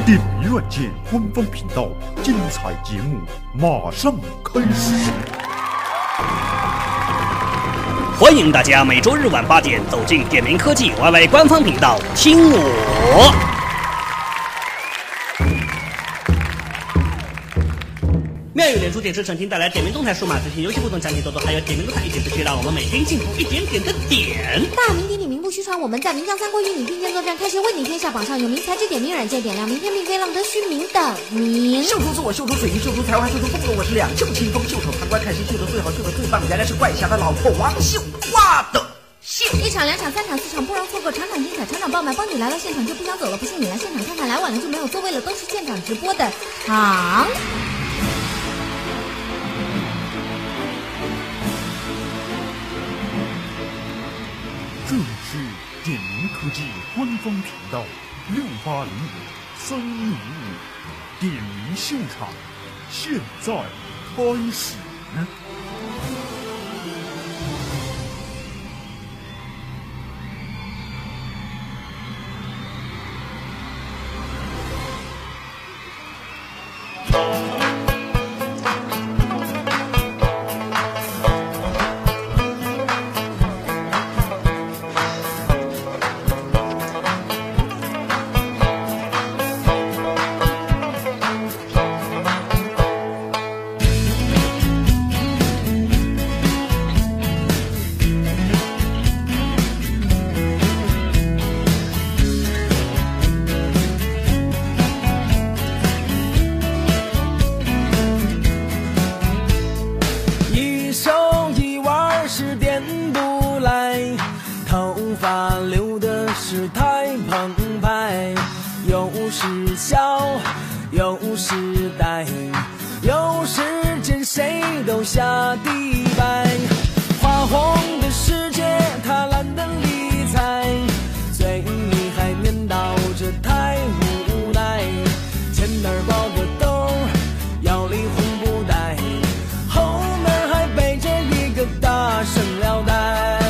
点迷软件官方频道，精彩节目马上开始。 欢迎大家每周日晚8点走进点名科技 YY 官方频道，听我。妙语连珠，点石成金，带来点名动态数码资讯、游戏互动奖品多多，还有点名动态一点资讯，让我们每天进步一点点的点。 大名鼎鼎名不虚传，我们在名将三国与你并肩作战，开启为你天下榜上有名，才智点名软件点亮明天，并非浪得虚名的名。 秀出自我，秀出水平，秀出才华，秀出风格，我是两袖清风，袖手旁观，看谁秀得最好，秀得最棒，原来是怪侠的老婆王秀花的秀。 1场2场3场4场，不容错过，场场精彩，场场爆满，帮你来到现场就不想走了，不信你来现场看看，来晚了就没有座位了，都是现场直播的场。 这里是点名科技官方频道6805-355点名秀场，现在开始。 下地白，花红的世界他懒得理睬，嘴里还念叨着太无奈，前面包个兜，腰里红布袋，后面还背着一个大绳腰带。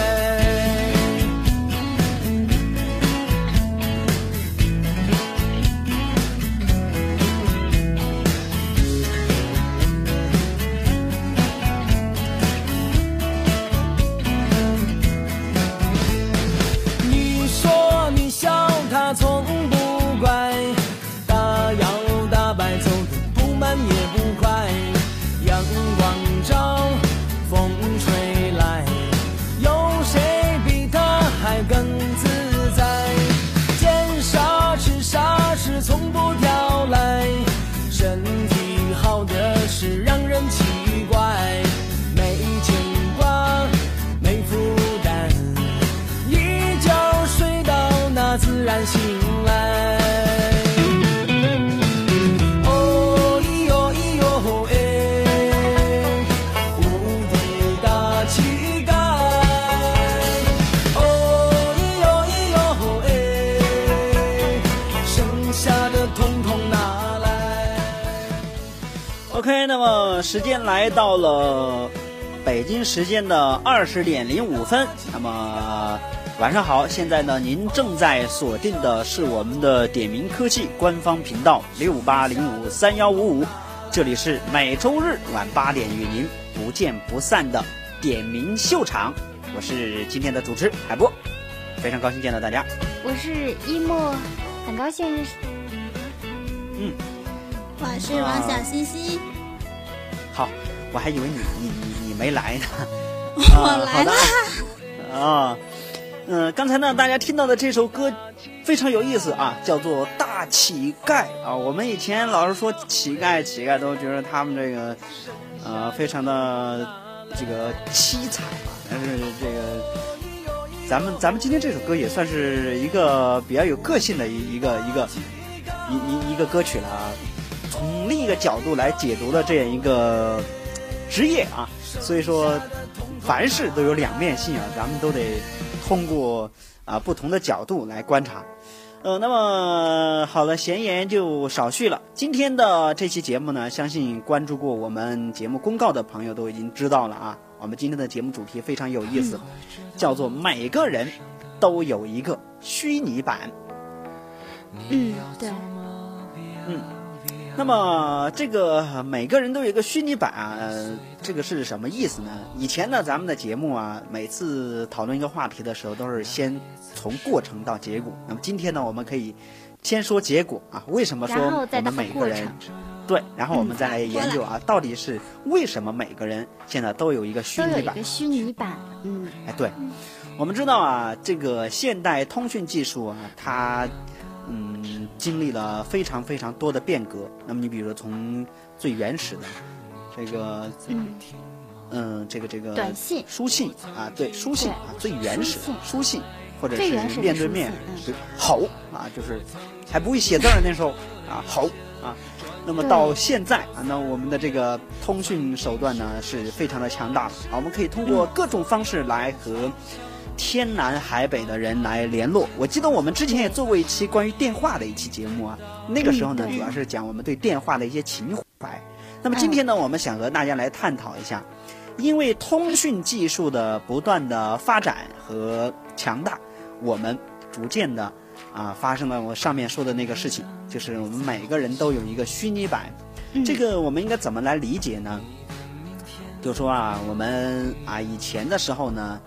他从不怪，大摇大摆走得不慢也不快，阳光照，风吹来，有谁比他还更自在？见啥吃啥吃，从不挑来，身体好的是让人奇怪，没牵挂，没负担，一觉睡到那自然醒来。哦咿哟咿哟哎，无敌大气概。哦咿哟咿哟哎，剩下的统统拿来。 OK， 那么时间来到了北京时间的20点05分，那么晚上好，现在呢，您正在锁定的是我们的点名科技官方频道6805-3155，这里是每周日晚8点与您不见不散的点名秀场，我是今天的主持海波，非常高兴见到大家。 我是一莫，很高兴认识。 我是王小西西。 好，我还以为你没来呢。 我来了。 刚才呢，大家听到的这首歌非常有意思啊，叫做《大乞丐》啊。我们以前老是说乞丐，都觉得他们这个非常的这个凄惨啊。但是这个咱们今天这首歌也算是一个比较有个性的一个歌曲了啊。从另一个角度来解读的这样一个职业啊，所以说凡事都有两面性啊，咱们都得通过不同的角度来观察。那么好了，闲言就少叙了。今天的这期节目呢，相信关注过我们节目公告的朋友都已经知道了啊。我们今天的节目主题非常有意思，叫做每个人都有一个虚拟版。 对。 那么这个每个人都有一个虚拟版啊，这个是什么意思呢？以前呢，咱们的节目啊，每次讨论一个话题的时候，都是先从过程到结果。那么今天呢，我们可以先说结果啊，为什么说我们每个人对，然后我们再来研究啊，到底是为什么每个人现在都有一个虚拟版？ 都有一个虚拟版， 哎，对，我们知道啊，这个现代通讯技术啊，它经历了非常非常多的变革。那么你比如说从最原始的这个这个短信、 书信啊，对，书信啊，最原始的书信，或者是最原始的面对面吼啊，就是还不会写字儿那时候啊，吼啊。那么到现在啊，那我们的这个通讯手段呢是非常的强大的啊，我们可以通过各种方式来和天南海北的人来联络。我记得我们之前也做过一期关于电话的一期节目啊，那个时候呢主要是讲我们对电话的一些情怀。那么今天呢，我们想和大家来探讨一下，因为通讯技术的不断的发展和强大，我们逐渐的发生了我上面说的那个事情，就是我们每个人都有一个虚拟版。这个我们应该怎么来理解呢？就说啊，我们以前的时候呢，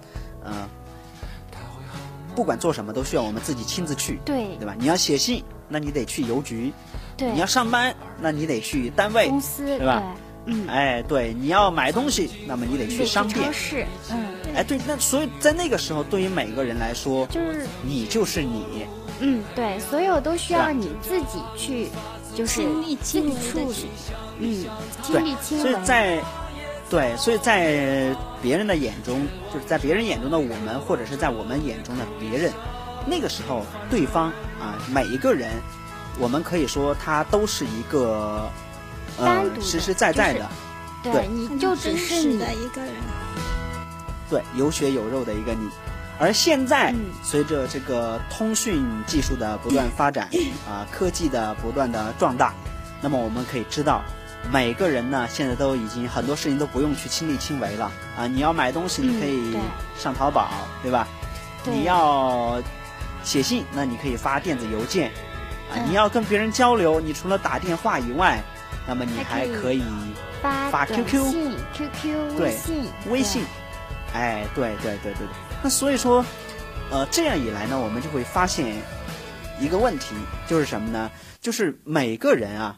不管做什么都需要我们自己亲自去，对吧？你要写信，那你得去邮局；你要上班，那你得去单位、 公司， 对吧？哎，对，你要买东西，那么你得去商店、 超市， 哎，对，那所以在那个时候，对于每个人来说， 就是你就是你， 对，所有都需要你自己去，就是亲力亲为处理，亲力亲为。 所以在别人的眼中，就是在别人眼中的我们，或者是在我们眼中的别人，那个时候对方每一个人，我们可以说他都是一个实实在在的， 对，你就只是你的一个人， 对，有血有肉的一个你。而现在随着这个通讯技术的不断发展科技的不断的壮大，那么我们可以知道，每个人呢现在都已经很多事情都不用去亲力亲为了你要买东西，你可以上淘宝，对吧？你要写信，那你可以发电子邮件你要跟别人交流，你除了打电话以外，那么你还可以发 QQ、 对， 微信，哎，对。那所以说，这样一来呢，我们就会发现一个问题，就是什么呢？就是每个人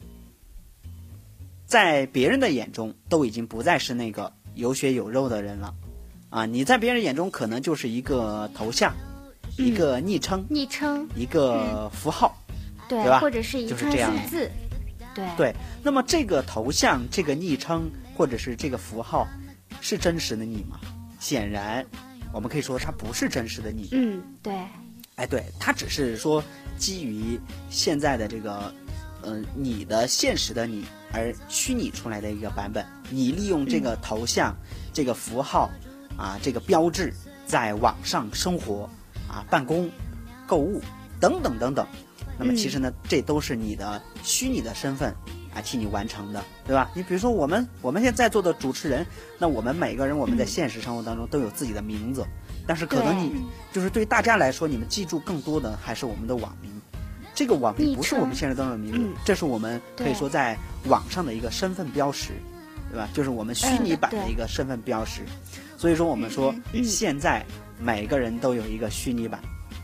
在别人的眼中都已经不再是那个有血有肉的人了你在别人眼中可能就是一个头像，一个昵称，一个符号，对吧？ 或者是一串数字， 对。那么这个头像、这个昵称或者是这个符号，是真实的你吗？显然，我们可以说它不是真实的你。 对。 哎，对，它只是说基于现在的这个你的现实的你而虚拟出来的一个版本。你利用这个头像、这个符号这个标志，在网上生活办公、购物等等等等。那么其实呢，这都是你的虚拟的身份替你完成的，对吧？你比如说我们现在做的主持人，那我们每个人我们在现实生活当中都有自己的名字，但是可能你就是对大家来说，你们记住更多的还是我们的网名。这个网名不是我们现实当中的名字，这是我们可以说在网上的一个身份标识，对吧？就是我们虚拟版的一个身份标识。所以说我们说现在每个人都有一个虚拟版。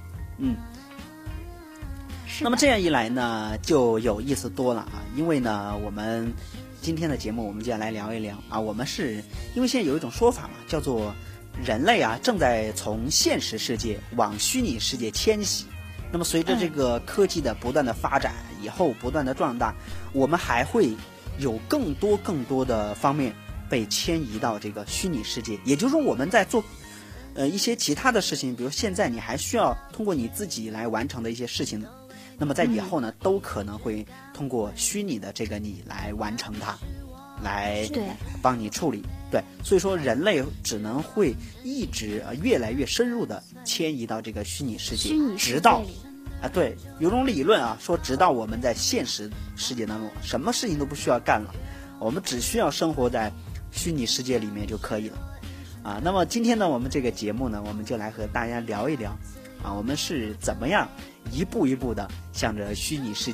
那么这样一来呢，就有意思多了因为呢，我们今天的节目我们就要来聊一聊我们是因为现在有一种说法嘛，叫做人类正在从现实世界往虚拟世界迁徙。那么随着这个科技的不断的发展，以后不断的壮大，我们还会有更多的方面被迁移到这个虚拟世界。也就是说，我们在做一些其他的事情，比如现在你还需要通过你自己来完成的一些事情，那么在以后呢，都可能会通过虚拟的这个你来完成它，来帮你处理。对，所以说人类只能会一直越来越深入的迁移到这个虚拟世界，直到对，有种理论说直到我们在现实世界当中什么事情都不需要干了，我们只需要生活在虚拟世界里面就可以了那么今天呢，我们这个节目呢，我们就来和大家聊一聊我们是怎么样一步一步的向着虚拟世界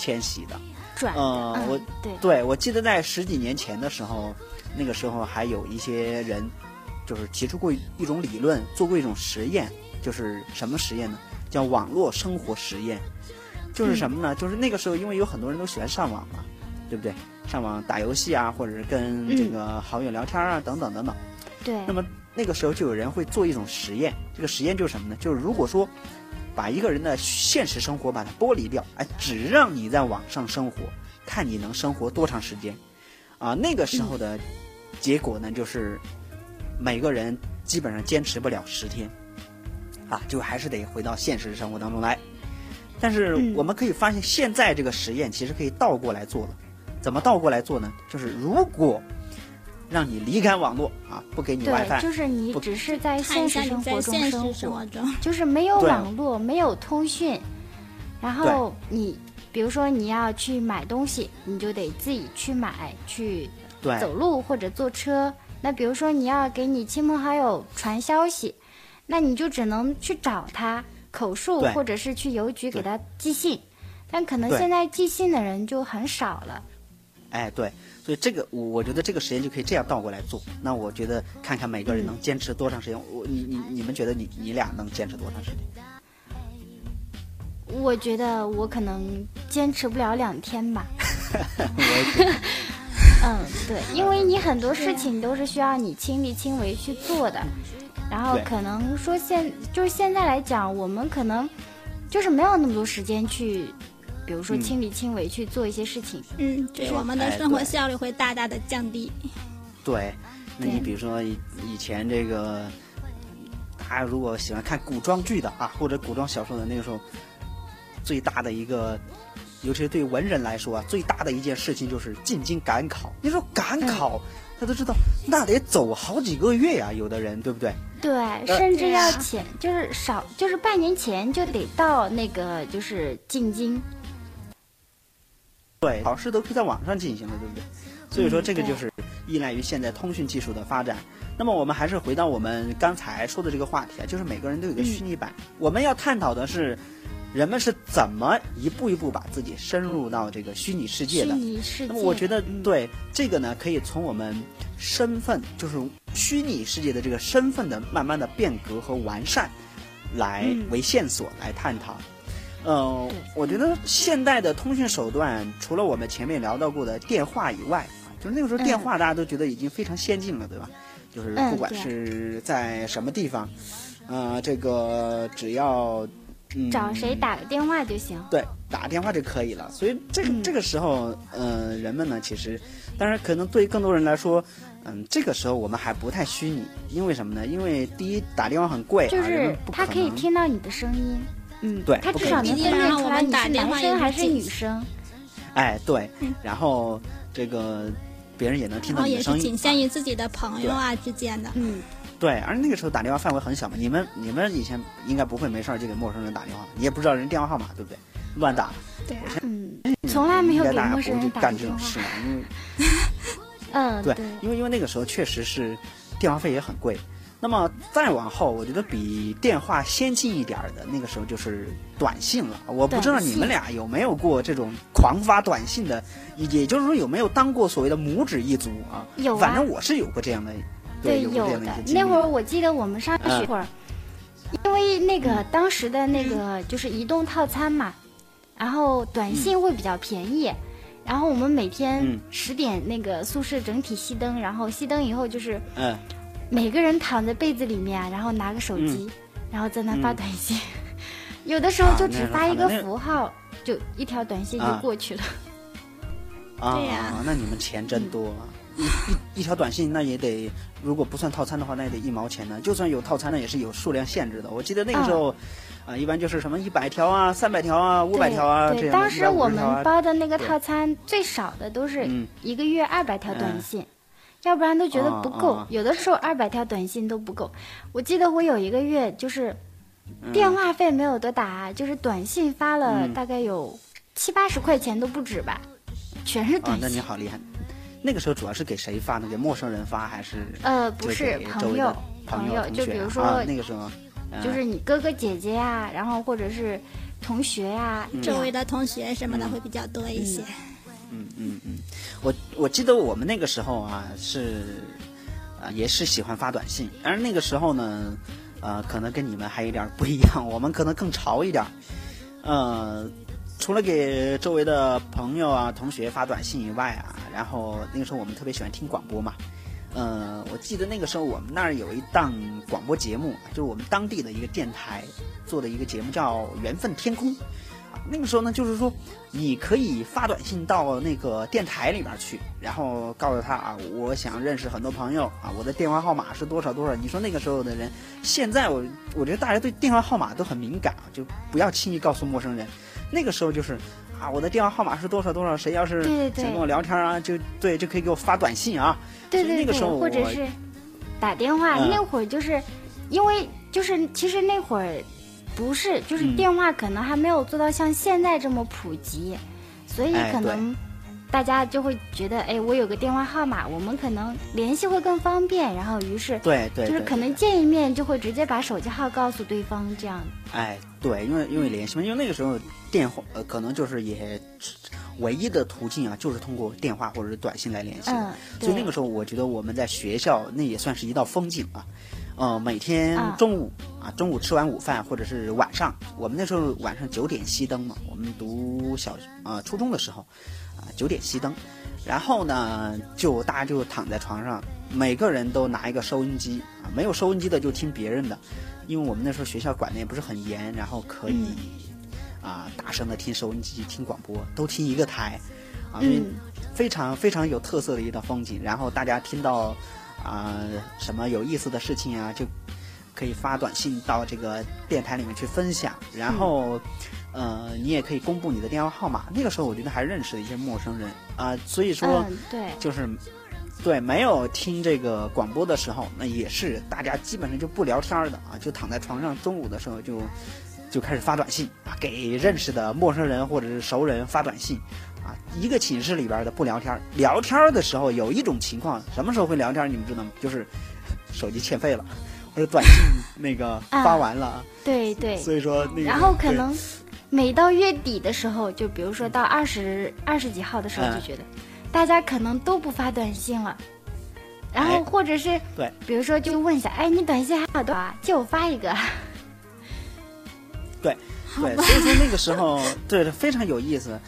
迁徙的。 转我对我记得在10几年前的时候，那个时候还有一些人就是提出过一种理论，做过一种实验，就是什么实验呢？叫网络生活实验。就是什么呢？就是那个时候，因为有很多人都喜欢上网嘛，对不对？上网打游戏啊，或者是跟这个好友聊天啊，等等等等。 对。 那么那个时候就有人会做一种实验，这个实验就是什么呢？就是如果说把一个人的现实生活把它剥离掉，只让你在网上生活，看你能生活多长时间啊？那个时候的结果呢，就是每个人基本上坚持不了10天啊，就还是得回到现实生活当中来。但是我们可以发现，现在这个实验其实可以倒过来做了。怎么倒过来做呢？就是如果让你离开网络啊，不给你 WiFi， 就是你只是在现实生活中生活， 中就是没有网络，没有通讯，然后你比如说你要去买东西，你就得自己去买，去走路或者坐车。那比如说你要给你亲朋好友传消息，那你就只能去找他口述，或者是去邮局给他寄信，但可能现在寄信的人就很少了。 哎，对，所以这个我觉得这个实验就可以这样倒过来做。那我觉得看看每个人能坚持多长时间。你们觉得你俩能坚持多长时间？ 我觉得我可能坚持不了2天吧。 我也觉得。 对，因为你很多事情都是需要你亲力亲为去做的。然后可能说现在来讲，我们可能就是没有那么多时间去，比如说亲力亲为去做一些事情。 对，我们的生活效率会大大的降低。 对，那你比如说以前这个，大家如果喜欢看古装剧的啊，或者古装小说的，那个时候最大的一个，尤其是对文人来说啊，最大的一件事情就是进京赶考。你说赶考，他都知道那得走好几个月呀，有的人对不对？ 对，甚至要前就是半年前就得到那个就是进京。 对，考试都可以在网上进行了，对不对？所以说这个就是依赖于现在通讯技术的发展。那么我们还是回到我们刚才说的这个话题啊，就是每个人都有个虚拟版。我们要探讨的是，人们是怎么一步一步把自己深入到这个虚拟世界的。那么我觉得对这个呢，可以从我们身份，就是虚拟世界的这个身份的慢慢的变革和完善，来为线索来探讨。我觉得现代的通讯手段，除了我们前面聊到过的电话以外，就是那个时候电话大家都觉得已经非常先进了，对吧？就是不管是在什么地方，这个只要找谁打个电话就行。 对，打电话就可以了。所以这个时候，人们呢，其实，当然可能对更多人来说，这个时候我们还不太虚拟，因为什么呢？因为第一，打电话很贵， 就是他可以听到你的声音。 对， 他至少能分辨出来你是男生还是女生。 哎，对，然后这个别人也能听到你的声音， 也是仅限于自己的朋友啊之间的。 对，而那个时候打电话范围很小嘛，你们以前应该不会没事就给陌生人打电话，你也不知道人电话号码，对不对？乱打。 对啊。从来没有给陌生人打干这种事嘛，因为对，因为那个时候确实是电话费也很贵。那么再往后，我觉得比电话先进一点的，那个时候就是短信了。我不知道你们俩有没有过这种狂发短信的，也就是说有没有当过所谓的拇指一族啊？ 有啊， 反正我是有过这样的。 对，有的。那会儿我记得我们上学会儿，因为那个当时的那个就是移动套餐嘛，然后短信会比较便宜，然后我们每天10点那个宿舍整体熄灯，然后熄灯以后就是每个人躺在被子里面，然后拿个手机，然后在那发短信，有的时候就只发一个符号，就一条短信就过去了。 对呀， 那你们钱真多啊！一条短信那也得，如果不算套餐的话，那也得1毛钱呢。就算有套餐呢，也是有数量限制的。我记得那个时候，一般就是什么100条啊、300条啊、500条啊这样。 对，当时我们包的那个套餐最少的都是1个月200条短信。要不然都觉得不够，有的时候200条短信都不够。我记得我有一个月就是电话费没有多打，就是短信发了大概有70-80块钱都不止吧，全是短信。 那你好厉害！那个时候主要是给谁发呢？给陌生人发还是？ 不是朋友，就比如说那个时候， 就是你哥哥姐姐啊，然后或者是同学呀， 周围的同学什么的会比较多一些。 我记得我们那个时候啊也是喜欢发短信，而那个时候呢，可能跟你们还有点不一样，我们可能更潮一点。除了给周围的朋友啊、同学发短信以外啊，然后那个时候我们特别喜欢听广播嘛。我记得那个时候我们那儿有一档广播节目，就是我们当地的一个电台做的一个节目，叫《缘分天空》。那个时候呢，就是说你可以发短信到那个电台里边去，然后告诉他啊，我想认识很多朋友啊，我的电话号码是多少多少。你说那个时候的人，现在我觉得大家对电话号码都很敏感啊，就不要轻易告诉陌生人。那个时候就是啊，我的电话号码是多少多少，谁要是想跟我聊天啊，就可以给我发短信啊。 对， 那个时候或者是打电话，那会儿就是因为就是其实那会儿。不是，就是电话可能还没有做到像现在这么普及，所以可能大家就会觉得，哎，我有个电话号码，我们可能联系会更方便，然后于是对， 就是可能见一面就会直接把手机号告诉对方这样。 哎，对，因为联系嘛，因为那个时候电话可能就是也唯一的途径啊，就是通过电话或者是短信来联系。所以那个时候我觉得我们在学校那也算是一道风景啊。每天中午中午吃完午饭或者是晚上，我们那时候晚上9点熄灯嘛，我们读初中的时候9点熄灯，然后呢大家就躺在床上，每个人都拿一个收音机啊，没有收音机的就听别人的，因为我们那时候学校管的也不是很严，然后可以大声的听收音机听广播，都听一个台啊，非常非常有特色的一道风景。然后大家听到什么有意思的事情啊，就可以发短信到这个电台里面去分享，然后你也可以公布你的电话号码。那个时候我觉得还认识了一些陌生人所以说对， 就是对没有听这个广播的时候，那也是大家基本上就不聊天的就躺在床上，中午的时候就开始发短信给认识的陌生人或者是熟人发短信一个寝室里边的不聊天，聊天的时候有一种情况，什么时候会聊天你们知道吗？就是手机欠费了，或者短信那个发完了对， 所以说那个， 然后可能每到月底的时候，就比如说到20几号的时候，就觉得大家可能都不发短信了，然后或者是对， 比如说就问一下，哎，你短信还有多少？借我发一个。 对，所以说那个时候对非常有意思。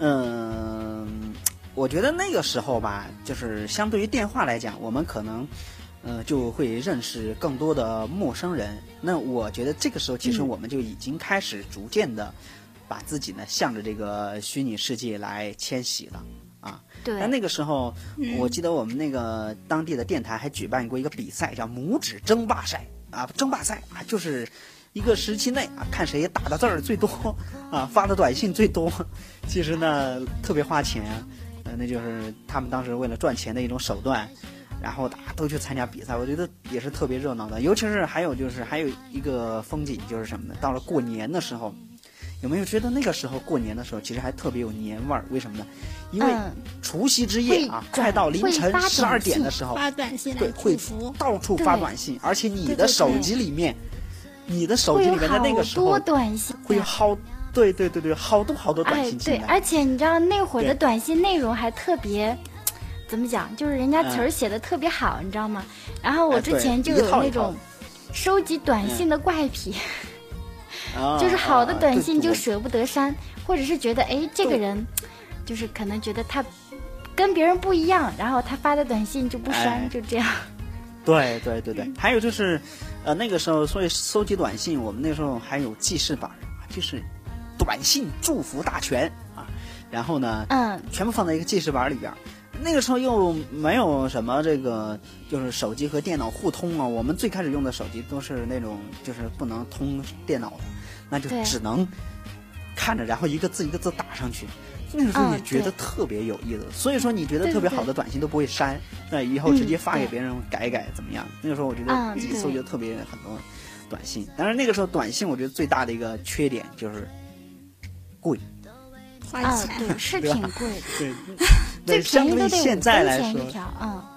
我觉得那个时候吧，就是相对于电话来讲，我们可能就会认识更多的陌生人。那我觉得这个时候其实我们就已经开始逐渐的把自己呢向着这个虚拟世界来迁徙了对。 但那个时候我记得我们那个当地的电台还举办过一个比赛，叫拇指争霸赛争霸赛就是一个时期内看谁打的字儿最多发的短信最多。其实呢特别花钱那就是他们当时为了赚钱的一种手段，然后大家都去参加比赛，我觉得也是特别热闹的。尤其是还有一个风景就是什么呢？到了过年的时候，有没有觉得那个时候过年的时候其实还特别有年味儿？为什么呢？因为除夕之夜快到凌晨12点的时候， 发短信对，会到处发短信，而且你的手机里面。你的手机里面在那个时候会有好多短信， 会有对，好多短信进来。 对，而且你知道那会儿的短信内容还特别，怎么讲？就是人家词儿写的特别好，你知道吗？然后我之前就有那种收集短信的怪癖，就是好的短信就舍不得删，或者是觉得哎这个人，就是可能觉得他跟别人不一样，然后他发的短信就不删，就这样。 对，还有就是那个时候所以收集短信，我们那时候还有记事本，就是短信祝福大全然后呢全部放在一个记事本里边。那个时候又没有什么这个就是手机和电脑互通我们最开始用的手机都是那种就是不能通电脑的，那就只能看着然后一个字一个字打上去。那个时候也觉得特别有意思，所以说你觉得特别好的短信都不会删，那以后直接发给别人改怎么样？那个时候我觉得自己搜集特别很多短信，但是那个时候短信我觉得最大的一个缺点就是贵， 花钱对，是挺贵的， 对，相对现在来说，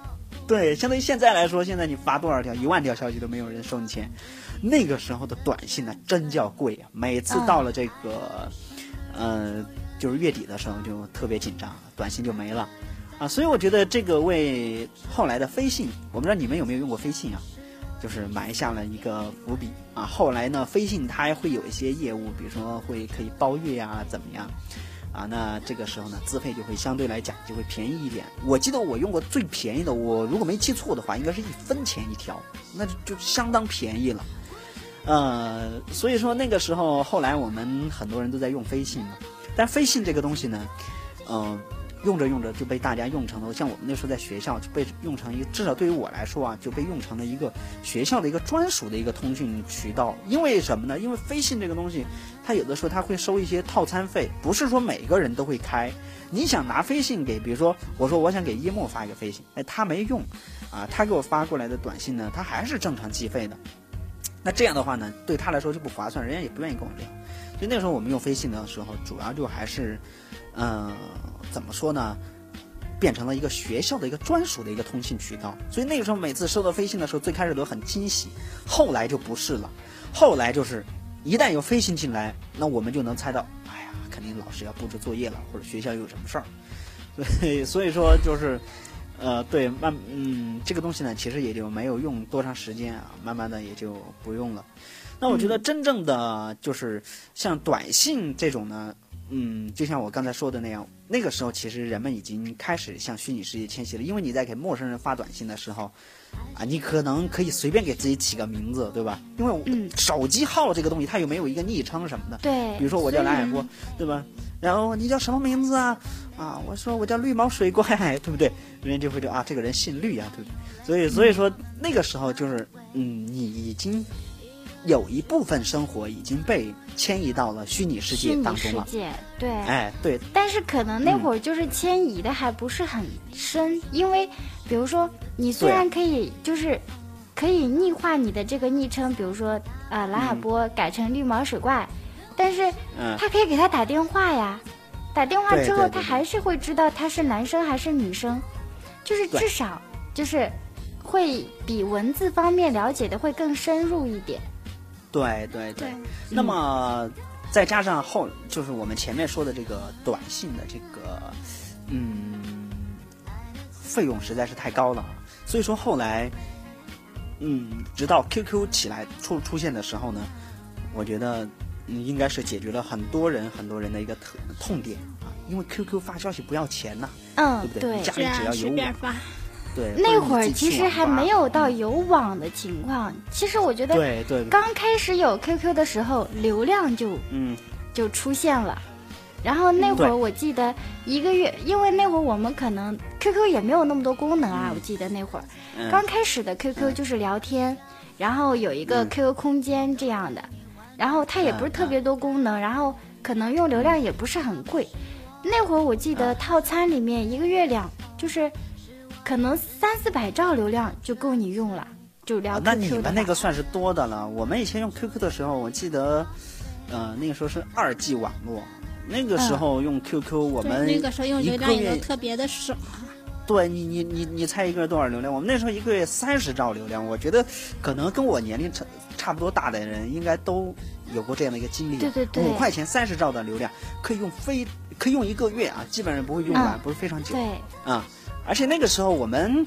对，相对于现在来说，现在你发多少条10000条消息都没有人收你钱。那个时候的短信呢，真叫贵啊！每次到了这个，就是月底的时候就特别紧张，短信就没了啊。所以我觉得这个为后来的飞信，我不知道你们有没有用过飞信啊？就是埋下了一个伏笔啊。后来呢，飞信它会有一些业务，比如说可以包月啊，怎么样？啊，那这个时候呢，资费就会相对来讲就会便宜一点。我记得我用过最便宜的，我如果没记错的话，应该是1分钱一条，那就相当便宜了。所以说那个时候，后来我们很多人都在用飞信嘛。但飞信这个东西呢，用着用着就被大家用成了，像我们那时候在学校就被用成一个，至少对于我来说啊，就被用成了一个学校的一个专属的一个通讯渠道。因为什么呢？因为飞信这个东西，它有的时候它会收一些套餐费，不是说每个人都会开。你想拿飞信给，比如说我说我想给一墨发一个飞信，哎，他没用啊，他给我发过来的短信呢，他还是正常计费的。那这样的话呢，对他来说就不划算，人家也不愿意跟我聊。所以那时候我们用飞信的时候，主要就还是，怎么说呢，变成了一个学校的一个专属的一个通信渠道。所以那个时候每次收到飞信的时候，最开始都很惊喜，后来就不是了。后来就是一旦有飞信进来，那我们就能猜到，哎呀，肯定老师要布置作业了，或者学校有什么事儿。所以说就是。对，这个东西呢，其实也就没有用多长时间啊，慢慢的也就不用了。那我觉得真正的就是像短信这种呢，就像我刚才说的那样，那个时候其实人们已经开始向虚拟世界迁徙了，因为你在给陌生人发短信的时候，啊，你可能可以随便给自己起个名字，对吧？因为手机号这个东西，它有没有一个昵称什么的？ 对， 比如说我叫蓝海波，对吧？然后你叫什么名字啊？啊，我说我叫绿毛水怪，对不对？人家就会说啊，这个人姓绿啊，对不对？所以说那个时候就是，你已经有一部分生活已经被迁移到了虚拟世界当中了。 虚拟世界，对， 哎，对。 但是可能那会儿就是迁移的还不是很深，因为比如说你虽然可以就是可以逆化你的这个昵称，比如说蓝海波改成绿毛水怪。但是他可以给他打电话呀，打电话之后他还是会知道他是男生还是女生，就是至少就是会比文字方面了解的会更深入一点。 对。那么再加上就是我们前面说的这个短信的这个费用实在是太高了，所以说后来直到 QQ 起来出现的时候呢，我觉得应该是解决了很多人的一个痛点啊，因为 QQ 发消息不要钱呐，对不对？家里只要有网，对。 那会儿其实还没有到有网的情况，其实我觉得， 对， 刚开始有 QQ 的时候，流量就出现了，然后那会儿我记得1个月，因为那会儿我们可能 QQ 也没有那么多功能啊，我记得那会儿刚开始的 QQ 就是聊天，然后有一个 QQ 空间这样的。然后它也不是特别多功能，然后可能用流量也不是很贵。那会儿我记得套餐里面1个月就是可能300-400兆流量就够你用了，就聊 QQ 的。那你们那个算是多的了。我们以前用 QQ 的时候，我记得，那个时候是2G 网络，那个时候用 QQ 我们那个时候用流量也都特别的少。 对你猜一个月多少流量？我们那时候1个月30兆流量，我觉得可能跟我年龄差不多大的人应该都有过这样的一个经历。 对 ，5块钱30兆的流量可以用1个月啊，基本上不会用完，不是非常久。 对啊，而且那个时候我们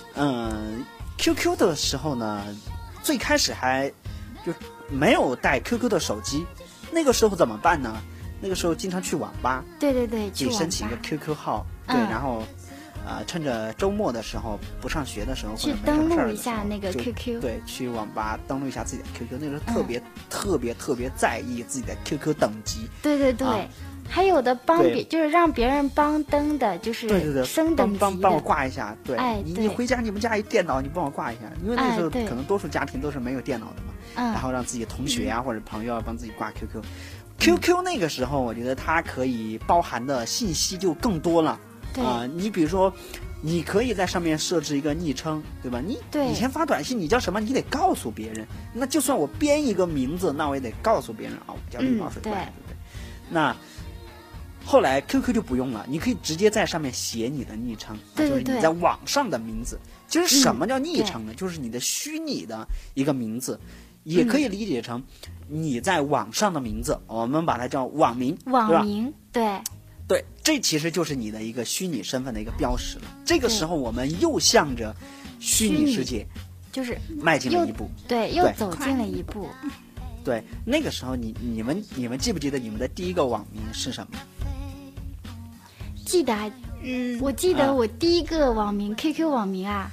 QQ 的时候呢，最开始还就没有带 QQ 的手机，那个时候怎么办呢？那个时候经常去网吧， 对， 去申请一个 QQ 号，对，然后。趁着周末的时候不上学的时候， 去登录一下那个 QQ， 对，去网吧登录一下自己的 QQ， 那时候特别在意自己的 QQ 等级。 对，还有的就是让别人帮登的，就是升等级的， 帮我挂一下。对， 你回家你们家一电脑，你帮我挂一下，因为那时候可能多数家庭都是没有电脑的嘛。然后让自己同学啊或者朋友帮自己挂 QQ。QQ 那个时候，我觉得它可以包含的信息就更多了。你比如说，你可以在上面设置一个昵称，对吧？你以前发短信你叫什么，你得告诉别人。那就算我编一个名字，那我也得告诉别人啊，我叫绿毛水怪，对不对？那后来 QQ 就不用了，你可以直接在上面写你的昵称， 对对对， 就是你在网上的名字。其实什么叫昵称呢？就是你的虚拟的一个名字，也可以理解成你在网上的名字，我们把它叫网名， 网名，对。 对，这其实就是你的一个虚拟身份的一个标识了。这个时候，我们又向着虚拟世界， 就是迈进了一步。 对，又走进了一步。 对，那个时候你们记不记得你们的第一个网名是什么？ 记得，我记得我第一个网名 QQ 网名啊，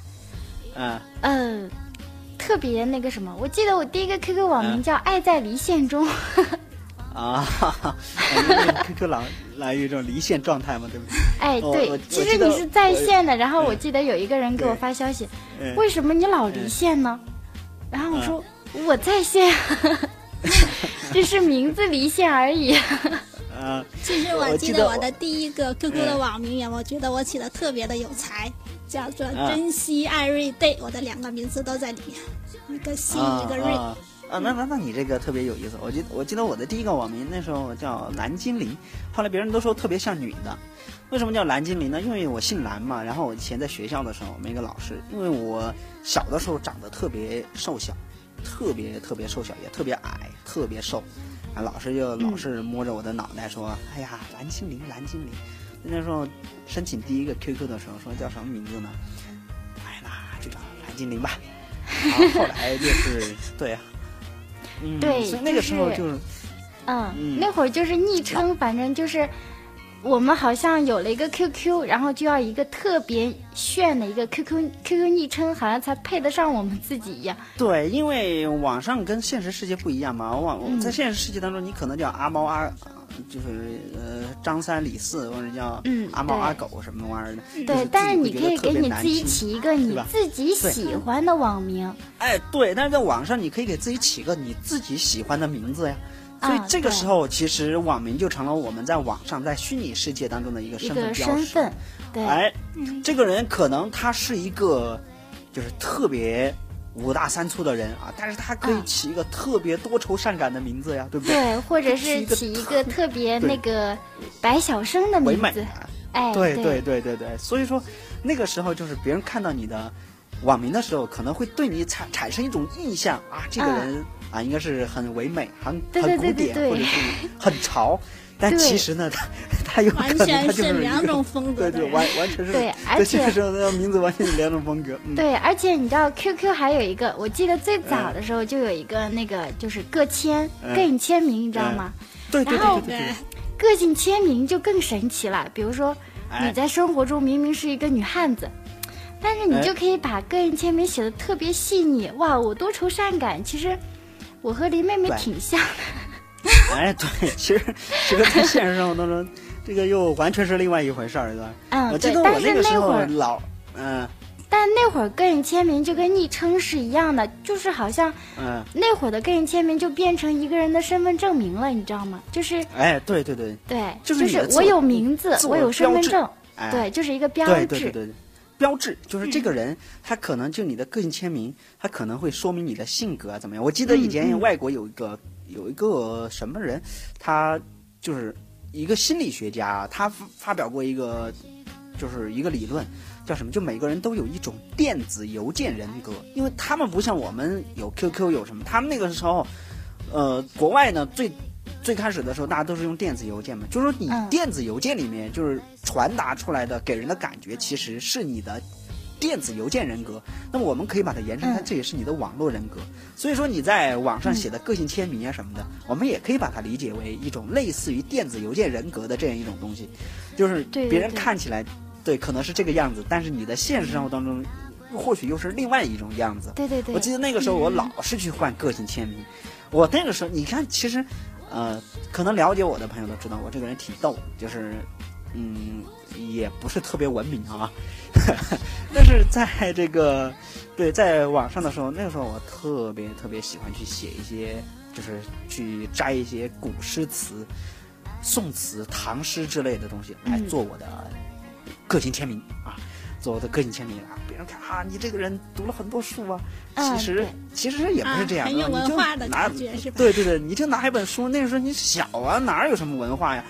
特别那个什么，我记得我第一个 QQ 网名叫爱在离线中。 啊，因为 QQ 来有一种离线状态嘛，对不对？ 哎，对，其实你是在线的。然后我记得有一个人给我发消息，为什么你老离线呢？然后我说我在线，只是名字离线而已。 其实我记得我的第一个 QQ 的网名我觉得我起的特别的有才，叫做珍惜艾瑞对，我的2个名字都在里面，一个惜一个瑞。 那你这个特别有意思。我记得我的第一个网名那时候叫蓝精灵，后来别人都说特别像女的。为什么叫蓝精灵呢？因为我姓蓝嘛。然后我以前在学校的时候，每个老师，因为我小的时候长得特别瘦小，特别瘦小，也特别矮，特别瘦。老师就老是摸着我的脑袋说：“哎呀，蓝精灵，蓝精灵。”那时候申请第一个 QQ 的时候，说叫什么名字呢？哎，那就叫蓝精灵吧。然后后来就是对呀。 对， 所以那个时候就是， 那会儿就是昵称，反正就是我们好像有了一个 QQ， 然后就要一个特别炫的一个 QQ 昵称，好像才配得上我们自己一样。 对，因为网上跟现实世界不一样嘛，在现实世界当中，你可能叫阿猫就是张三李四，或者叫阿猫阿狗什么玩意儿的。 对，但是你可以给你自己起一个你自己喜欢的网名。 哎，对，但是在网上你可以给自己起个你自己喜欢的名字呀。所以这个时候，其实网名就成了我们在网上在虚拟世界当中的一个身份标识。 对， 哎，这个人可能他是一个就是特别5大3粗的人啊，但是他可以起一个特别多愁善感的名字呀，对不对？ 对，或者是起一个特别那个白小生的名字。哎， 对，所以说那个时候就是别人看到你的网名的时候，可能会对你产生一种印象啊，这个人应该是很唯美、很古典，或者是很潮。但其实呢，他有可能他就是 2种风格， 对，完全是对，而且这个时候名字完全是2种风格。 对，而且你知道 QQ 还有一个，我记得最早的时候就有一个那个就是个性签名，你知道吗？ 对。 个性签名就更神奇了，比如说你在生活中明明是一个女汉子，但是你就可以把个性签名写的特别细腻，哇，我多愁善感。其实我和林妹妹挺像的。 哎，对，其实在现实生活当中，这个又完全是另外一回事儿，对吧？我记得我那个时候但那会儿个人签名就跟昵称是一样的，就是好像那会儿的个人签名就变成一个人的身份证明了，你知道吗？就是哎，对， 就是我有名字，我有身份证，对，就是一个标志。 对，标志就是这个人，他可能就你的个性签名，他可能会说明你的性格怎么样。我记得以前外国有一个什么人，他就是一个心理学家，他发表过一个就是一个理论，叫什么？就每个人都有一种电子邮件人格，因为他们不像我们有 QQ 有什么，他们那个时候，国外呢最开始的时候大家都是用电子邮件嘛，就是说你电子邮件里面就是传达出来的给人的感觉其实是你的电子邮件人格，那么我们可以把它延伸开，这也是你的网络人格。所以说你在网上写的个性签名啊什么的，我们也可以把它理解为一种类似于电子邮件人格的这样一种东西，就是别人看起来对可能是这个样子，但是你的现实生活当中或许又是另外一种样子。 对， 我记得那个时候我老是去换个性签名，我那个时候你看其实可能了解我的朋友都知道我这个人挺逗，就是也不是特别文明啊，但是在这个在网上的时候，那个时候我特别喜欢去写一些，就是去摘一些古诗词、宋词、唐诗之类的东西来做我的个性签名啊，做我的个性签名啊，别人看啊，你这个人读了很多书啊，其实也不是这样， 很有文化的感觉是吧？ 对，你就拿一本书，那个时候你小啊，哪有什么文化呀？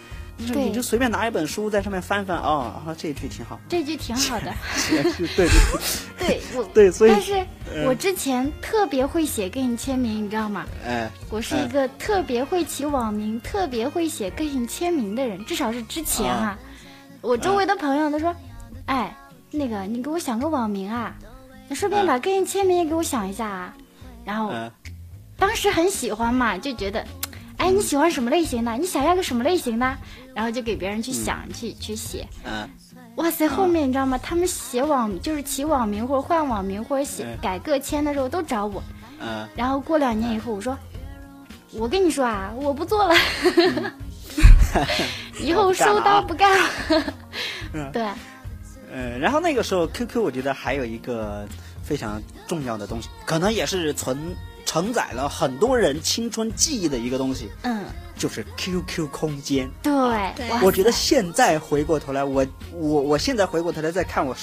你就随便拿一本书在上面翻翻这句挺好， 这句挺好的。 对，所以但是我之前特别会写个性签名，你知道吗？我是一个特别会起网名、特别会写个性签名的人，至少是之前啊。我周围的朋友都说，哎，那个你给我想个网名啊，那顺便把个性签名也给我想一下啊。然后当时很喜欢嘛，就觉得，哎，你喜欢什么类型的？你想要个什么类型的？然后就给别人去想，去写。哇塞，后面你知道吗？他们写就是起网名或者换网名或者改个签的时候都找我。然后过2年以后，我说，我跟你说啊，我不做了，以后收刀不干了。对。 然后那个时候 QQ 我觉得还有一个非常重要的东西，可能也是承载了很多人青春记忆的一个东西，就是 QQ 空间。 对， 我觉得现在回过头来，我现在回过头来再看我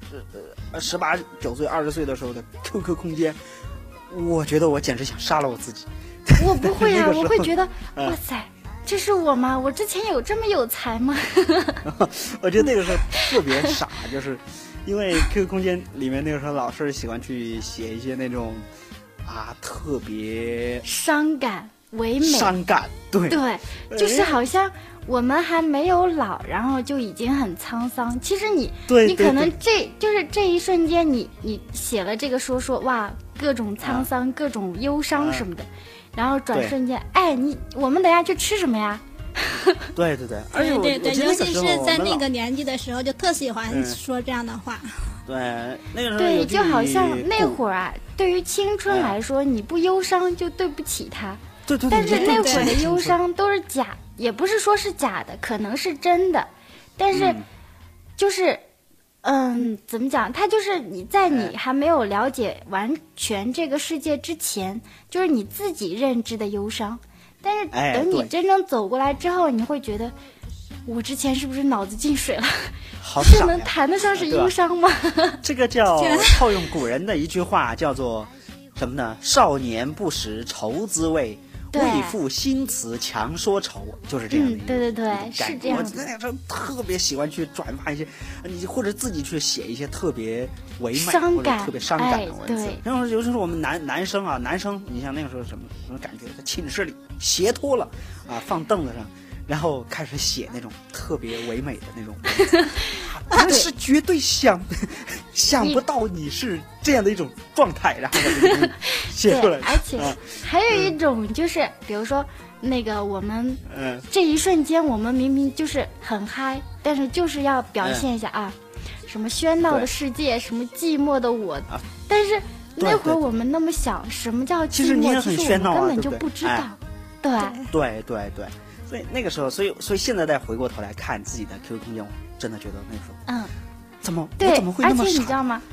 18、19岁、20岁的时候的 QQ 空间，我觉得我简直想杀了我自己。 我不会啊，我会觉得哇塞，这是我吗？我之前有这么有才吗？ 我觉得那个时候特别傻，就是因为 QQ 空间里面那个时候老是喜欢去写一些那种特别伤感唯美， 伤感，对， 就是好像我们还没有老，然后就已经很沧桑。其实你可能就是这一瞬间你写了这个说哇，各种沧桑，各种忧伤什么的，然后转瞬间，哎，我们等下去吃什么呀？ 对，而且对，尤其是在那个年纪的时候，就特喜欢说这样的话。 对，那个时候对，就好像那会儿啊，对于青春来说，你不忧伤就对不起他。 对， 但是那会儿的忧伤都是假，也不是说是假的，可能是真的，但是就是怎么讲？它就是你在你还没有了解完全这个世界之前，就是你自己认知的忧伤。但是等你真正走过来之后，你会觉得，我之前是不是脑子进水了？这能谈得上是忧伤吗？ 这个叫套用古人的一句话，叫做什么呢？少年不识愁滋味，为赋新词强说愁，就是这样的一个对，是这样。 我那时候特别喜欢去转发一些，你或者自己去写一些特别唯美或者特别伤感的文字。然后尤其是我们男生，你像那个时候什么感觉，在寝室里斜脱了放凳子上，然后开始写那种特别唯美的那种文字。但是绝对想不到你是这样的一种状态，然后写出来。 而且还有一种就是，比如说那个我们这一瞬间，我们明明就是很嗨，但是就是要表现一下什么喧闹的世界，什么寂寞的我。但是那会儿我们那么小，什么叫寂寞？ 其实你也很喧闹根本就不知道。 对。所以那个时候，所以现在再回过头来看自己的 QQ 空间，我真的觉得那时候，怎么会那么傻？ 而且你知道吗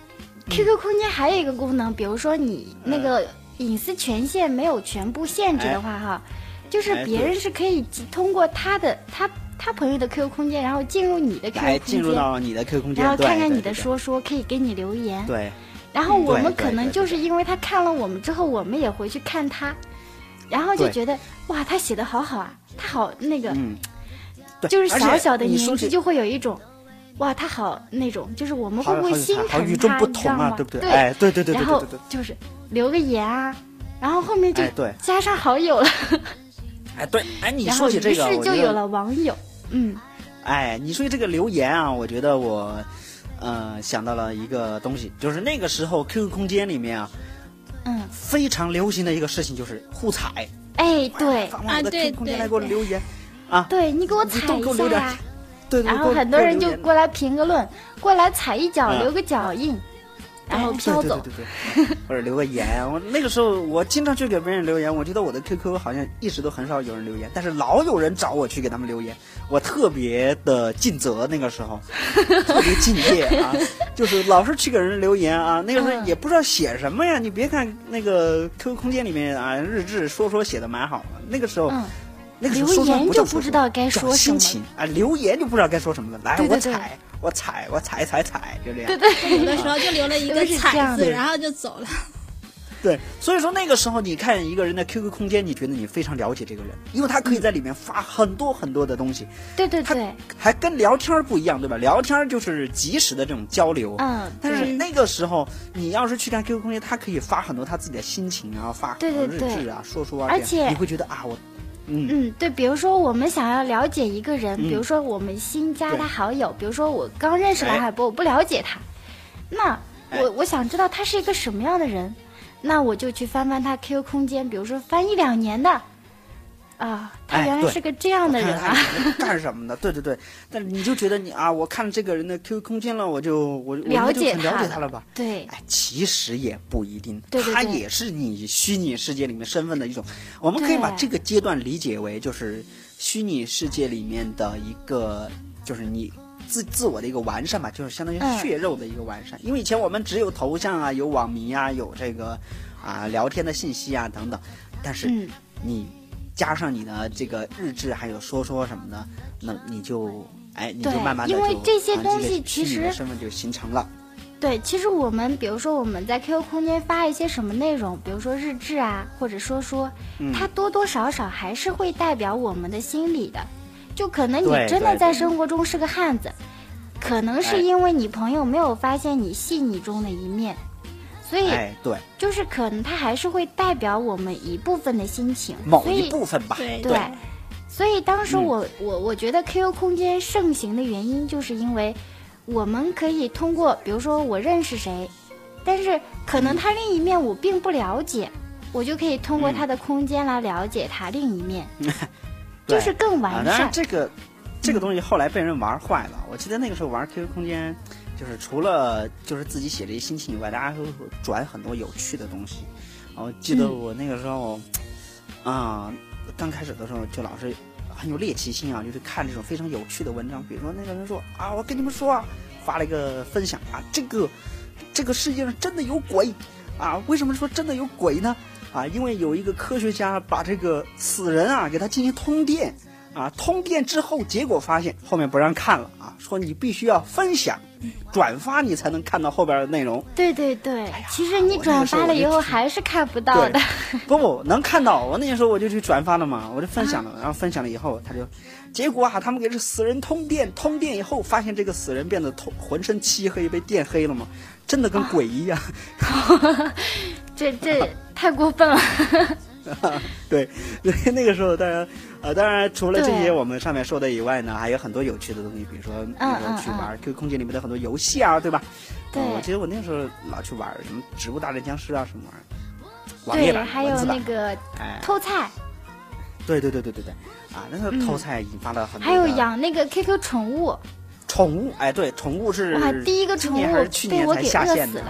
？QQ 空间还有一个功能，比如说你那个隐私权限没有全部限制的话，就是别人是可以通过他朋友的 QQ 空间，然后进入你的 QQ 空间， 进入到你的 QQ 空间， 然后看看你的说，可以给你留言。 对。 然后我们可能就是因为他看了我们之后，我们也回去看他，然后就觉得哇，他写的好好啊，他好那个，就是小小的年纪就会有一种。哇，他好那种，就是我们会不会心疼他， 与众不同啊，对不对？对。 然后就是留个言然后后面就加上好友了。 你说起这个， 然后于是就有了网友。 你说起这个留言我觉得我想到了一个东西，就是那个时候 QQ 空间里面非常流行的一个事情就是互踩。 对放我的 QQ 空间来给我留言对你给我踩一下呀。 对， 然后很多人就过来评个论，过来踩一脚，留个脚印，然后飘走。 对，或者留个言。我那个时候我经常去给别人留言，我觉得我的 QQ 好像一直都很少有人留言，但是老有人找我去给他们留言，我特别的尽责。那个时候特别敬业就是老是去给人留言那个时候也不知道写什么呀。你别看那个 QQ 空间里面日志说写的蛮好的，那个时候。 留言就不知道该说什么留言就不知道该说什么了。来，我踩，就这样。 对， 有的时候就留了一个踩字，然后就走了。 对，所以说那个时候你看一个人的 QQ 空间，你觉得你非常了解这个人，因为他可以在里面发很多很多的东西。 对对对， 还跟聊天不一样，对吧？聊天就是及时的这种交流。但是那个时候你要是去看 QQ 空间，他可以发很多他自己的心情啊，发很多日志啊，说啊， 而且你会觉得啊，我。 对，比如说我们想要了解一个人，比如说我们新加他好友，比如说我刚认识蓝海波，我不了解他，那我想知道他是一个什么样的人，那我就去翻翻他 QQ 空间，比如说翻1-2年的，他原来是个这样的人啊， 干什么的？对对对，但是你就觉得我看这个人的 QQ 空间了，我了解他了吧？ 对， 其实也不一定， 对， 他也是你虚拟世界里面身份的一种。我们可以把这个阶段理解为就是虚拟世界里面的一个，就是你自我的一个完善吧，就是相当于血肉的一个完善。因为以前我们只有头像啊，有网名啊，有这个聊天的信息啊等等，但是你加上你的这个日志还有说什么的，那你就慢慢的因为这些东西其实身份就形成了。 对，其实我们比如说我们在 QQ 空间发一些什么内容，比如说日志啊，或者说它多多少少还是会代表我们的心理的。就可能你真的在生活中是个汉子，可能是因为你朋友没有发现你细腻中的一面，所以对， 就是可能它还是会代表我们一部分的心情， 某一部分吧。 对，所以当时我觉得 QQ 空间盛行的原因，就是因为我们可以通过，比如说我认识谁，但是可能他另一面我并不了解，我就可以通过他的空间来了解他另一面，就是更完善。 当然这个东西后来被人玩坏了。我记得那个时候玩 QQ 空间，就是除了就是自己写这些心情以外，大家会转很多有趣的东西。我记得我那个时候，刚开始的时候就老是很有猎奇心啊，就是看这种非常有趣的文章。比如说那个人说我跟你们说发了一个分享这个世界上真的有鬼为什么说真的有鬼呢？因为有一个科学家把这个死人给他进行通电通电之后，结果发现后面不让看了说你必须要分享转发，你才能看到后边的内容。 对对对，其实你转发了以后还是看不到的。 不能看到。我那时候我就去转发了嘛，我就分享了，然后分享了以后，结果他们给这死人通电以后，发现这个死人变得浑身漆黑，被电黑了嘛，真的跟鬼一样。 这太过分了。 对，那个时候当然除了这些我们上面说的以外呢，还有很多有趣的东西，比如说去玩 QQ 空间里面的很多游戏对吧？ 对， 我记得我那时候老去玩什么植物大战僵尸什么玩意儿， 对，还有那个偷菜。 对，那时候偷菜引发了很多。 还有养那个 QQ 宠物。 对，宠物是第一个宠物还是去年才下线的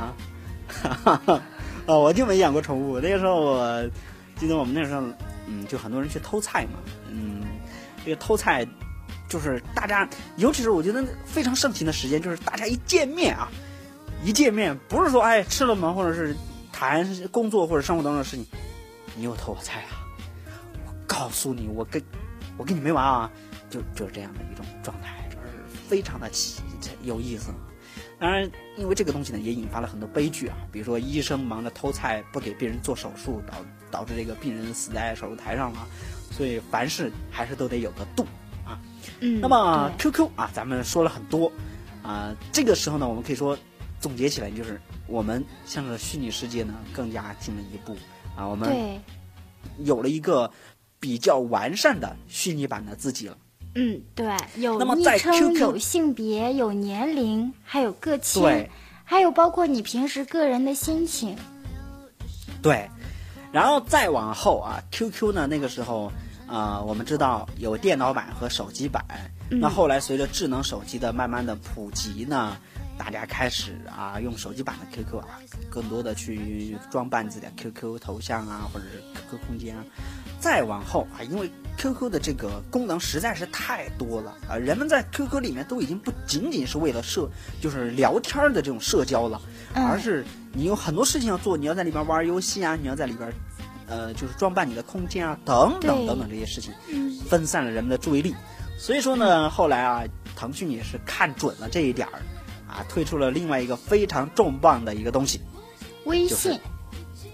我就没养过宠物。那个时候我记得我们那时候就很多人去偷菜嘛，这个偷菜就是大家，尤其是我觉得非常盛行的时间，就是大家一见面不是说吃了吗，或者是谈工作或者生活当中的事情，你又偷我菜我告诉你，我跟你没完就是这样的一种状态，就是非常的有意思。当然因为这个东西呢也引发了很多悲剧比如说医生忙着偷菜不给病人做手术，导致这个病人死在手术台上了。所以凡事还是都得有个度那么 QQ 咱们说了很多这个时候呢，我们可以说总结起来就是我们向着虚拟世界呢更加进了一步我们有了一个比较完善的虚拟版的自己了。 对，有昵称，有性别，有年龄，还有个签，还有包括你平时个人的心情。 对，然后再往后QQ 呢，那个时候我们知道有电脑版和手机版。那后来随着智能手机的慢慢的普及呢，大家开始用手机版的 QQ 更多的去装扮自己的 QQ 头像或者是 QQ 空间再往后因为 QQ 的这个功能实在是太多了人们在 QQ 里面都已经不仅仅是为了就是聊天的这种社交了，而是你有很多事情要做，你要在里边玩游戏你要在里边就是装扮你的空间等等这些事情，分散了人们的注意力。所以说呢，后来腾讯也是看准了这一点推出了另外一个非常重磅的一个东西， 微信。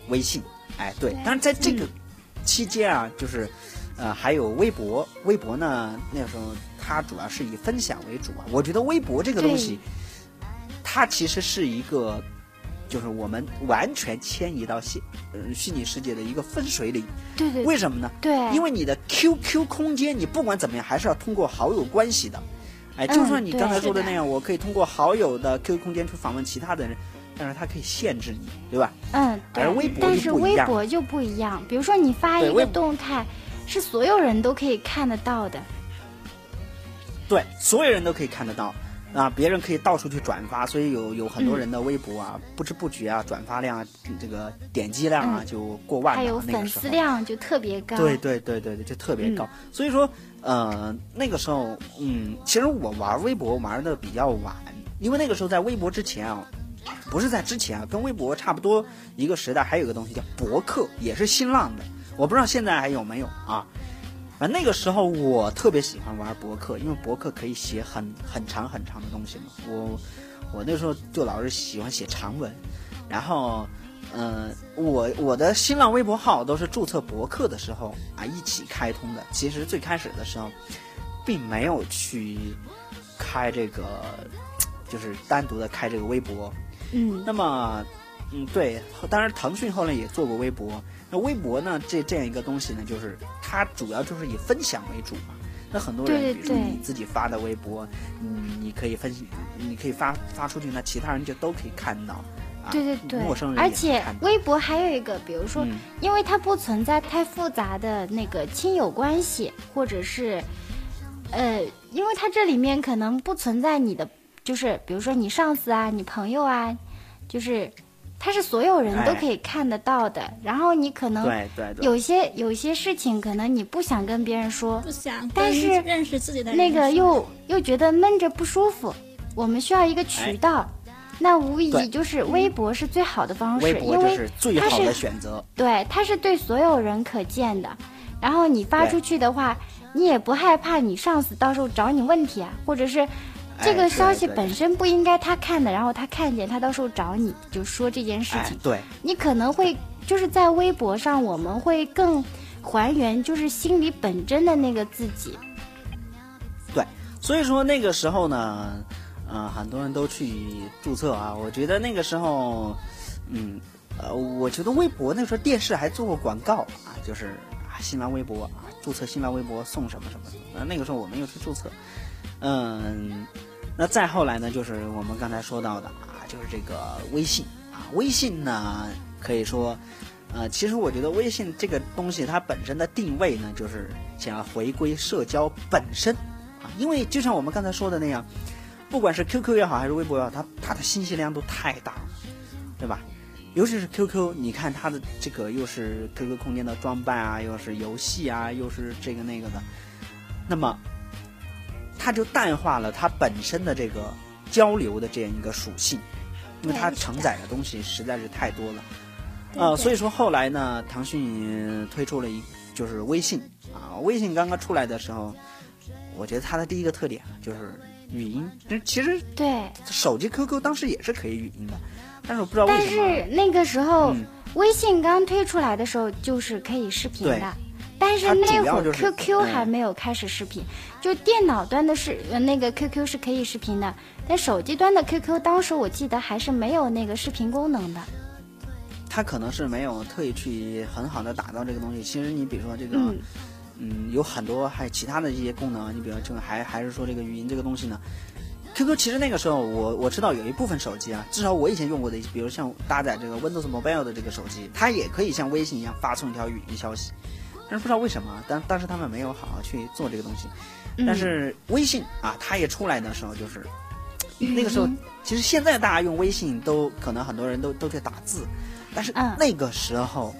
微信。哎，对，当然在这个期间啊，就是还有微博。微博呢，那个时候它主要是以分享为主啊。我觉得微博这个东西，它其实是一个，就是我们完全迁移到虚拟世界的一个分水岭。 对对。 为什么呢？ 对。 因为你的 QQ 空间，你不管怎么样，还是要通过好友关系的。哎，就算你刚才说的那样，我可以通过好友的 QQ 空间去访问其他的人。但是它可以限制你，对吧？ 对。 而微博但是微博就不一样，比如说你发一个动态，是所有人都可以看得到的。 对，所有人都可以看得到啊！别人可以到处去转发，所以有很多人的微博啊，不知不觉啊，转发量啊，这个点击量啊，就过万了。 还有粉丝量就特别高。 对，就特别高。所以说，那个时候，其实我玩微博玩的比较晚，因为那个时候在微博之前啊。不是在之前啊，跟微博差不多一个时代，还有一个东西叫博客，也是新浪的，我不知道现在还有没有啊。那个时候我特别喜欢玩博客，因为博客可以写很长很长的东西嘛。我那时候就老是喜欢写长文，然后我的新浪微博号都是注册博客的时候啊一起开通的。其实最开始的时候并没有去开这个，就是单独的开这个微博。那么对，当然腾讯后来也做过微博。那微博呢，这样一个东西呢，就是它主要就是以分享为主嘛。那很多人，比如说你自己发的微博，你可以你可以发出去，那其他人就都可以看到。 对， 陌生人而且微博还有一个，比如说，因为它不存在太复杂的那个亲友关系，或者是因为它这里面可能不存在你的。就是比如说你上司啊，你朋友啊，就是他是所有人都可以看得到的。然后你可能有些事情可能你不想跟别人说， 不想， 但是认识自己的人那个又觉得闷着不舒服，我们需要一个渠道。那无疑就是微博是最好的方式， 因为是最好的选择。 对，它是对所有人可见的。然后你发出去的话，你也不害怕你上司到时候找你问题啊，或者是。这个消息本身不应该他看的，然后他看见，他到时候找你就说这件事情。 对， 你可能会就是在微博上，我们会更还原就是心里本真的那个自己。 对，所以说那个时候呢，很多人都去注册啊。我觉得那个时候，我觉得微博那时候电视还做过广告啊，就是新浪微博啊，注册新浪微博送什么什么的。那个时候我没有去注册，那再后来呢，就是我们刚才说到的啊，就是这个微信啊。微信呢，可以说，其实我觉得微信这个东西它本身的定位呢，就是想要回归社交本身啊。因为就像我们刚才说的那样，不管是 QQ 也好，还是微博也好，它的信息量都太大了，对吧？尤其是 QQ， 你看它的这个又是 QQ 空间的装扮啊，又是游戏啊，又是这个那个的，那么它就淡化了它本身的这个交流的这样一个属性，因为它承载的东西实在是太多了。所以说后来呢，腾讯推出了就是微信啊。微信刚刚出来的时候，我觉得它的第一个特点就是语音。其实对手机 QQ 当时也是可以语音的，但是我不知道为什么。 但是那个时候，微信刚推出来的时候就是可以视频的。但是那会儿 QQ 还没有开始视频，就电脑端的那个 QQ 是可以视频的，但手机端的 QQ 当时我记得还是没有那个视频功能的。 它可能是没有特意去很好的打造这个东西。其实你比如说这个，有很多还有其他的这些功能，你比如这个还是说这个语音这个东西呢。QQ 其实那个时候我知道有一部分手机啊，至少我以前用过的，比如像搭载这个 Windows Mobile 的这个手机，它也可以像微信一样发送一条语音消息。但是不知道为什么，当时他们没有好好去做这个东西。但是微信啊，它也出来的时候，就是那个时候，其实现在大家用微信都可能很多人都在打字，但是那个时候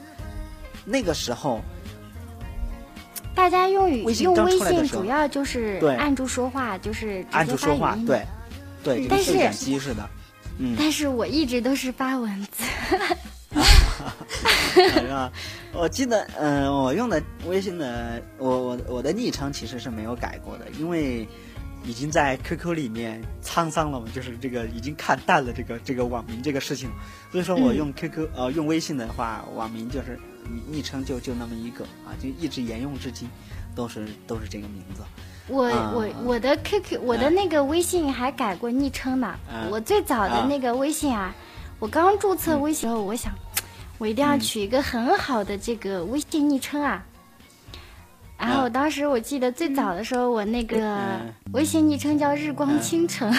大家用微信主要就是按住说话，就是按住说话，对，就跟对讲机似的。 但是我一直都是发文字。 是吧？我记得，我用的微信的，我的昵称其实是没有改过的，因为已经在 QQ 里面沧桑了嘛，就是这个已经看淡了这个网名这个事情，所以说我用 QQ 用微信的话，网名就是昵称就那么一个啊，就一直沿用至今，都是这个名字。 我的 QQ 我的那个微信还改过昵称呢。我最早的那个微信啊，我刚注册微信的时候，我想我一定要取一个很好的这个微信昵称啊。然后当时我记得最早的时候，我那个微信昵称叫日光倾城。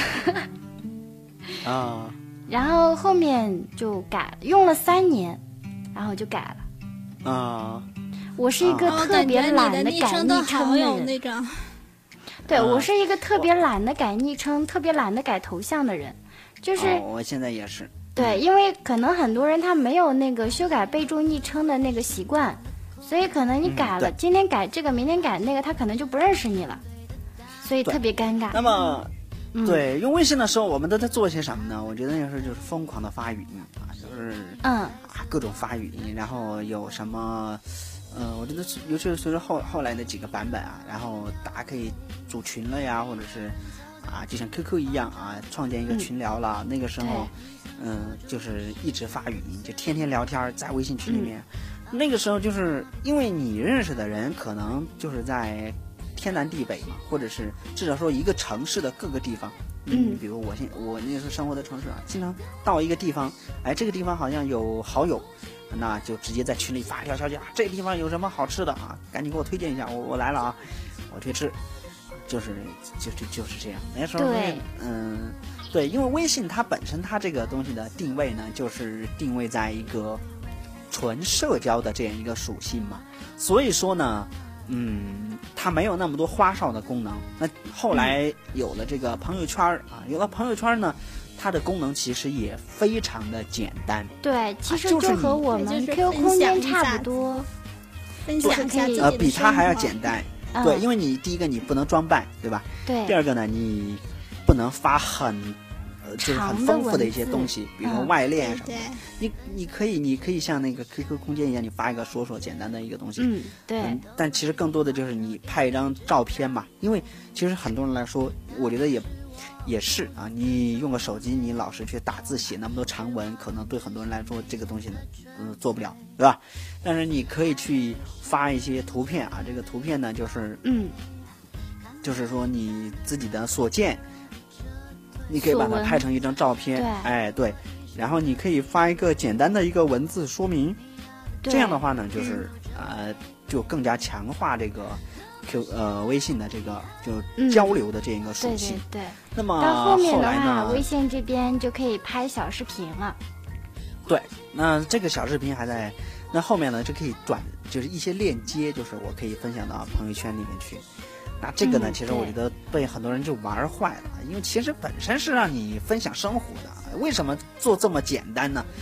啊。 然后后面就改了，用了3年，然后就改了。 啊。 我是一个特别懒得改昵称的人。对，我是一个特别懒得改昵称、特别懒得改头像的人，就是我现在也是。 对，因为可能很多人他没有那个修改备注昵称的那个习惯，所以可能你改了，今天改这个，明天改那个，他可能就不认识你了，所以特别尴尬。 那么，对，用微信的时候，我们都在做些什么呢？我觉得那时候就是疯狂的发语音啊，就是各种发语音，然后有什么。我觉得尤其是随着后来的几个版本啊，然后大家可以组群了呀，或者是就像 QQ 一样啊，创建一个群聊了。那个时候，就是一直发语音，就天天聊天在微信群里面。那个时候就是因为你认识的人可能就是在天南地北嘛，或者是至少说一个城市的各个地方。比如我那时候生活的城市啊，经常到一个地方，哎，这个地方好像有好友。那就直接在群里发一条消息啊，这个地方有什么好吃的啊？赶紧给我推荐一下，我来了啊，我去吃，就是这样。那时候对，因为微信它本身它这个东西的定位呢，就是定位在一个纯社交的这样一个属性嘛，所以说呢，它没有那么多花哨的功能。那后来有了这个朋友圈啊，有了朋友圈呢。它的功能其实也非常的简单， 对，其实就和我们 QQ 空间差不多， 分享一下比它还要简单，对，因为你第一个你不能装扮，对吧？ 对。 第二个呢，你不能发就是很丰富的一些东西，比如说外链什么的。你可以像那个 QQ 空间一样，你发一个说简单的一个东西， 对。 但其实更多的就是你拍一张照片嘛，因为其实很多人来说，我觉得也是啊，你用个手机，你老是去打字写那么多长文，可能对很多人来说这个东西呢，做不了，对吧？但是你可以去发一些图片啊，这个图片呢，就是就是说你自己的所见，你可以把它拍成一张照片，哎，对，然后你可以发一个简单的一个文字说明，这样的话呢，就是就更加强化这个。微信的这个就交流的这样一个属性， 对。 那么到后面的话，微信这边就可以拍小视频了。 对，那这个小视频还在，那后面呢就可以就是一些链接，就是我可以分享到朋友圈里面去。那这个呢，其实我觉得被很多人就玩坏了，因为其实本身是让你分享生活的，为什么做这么简单呢？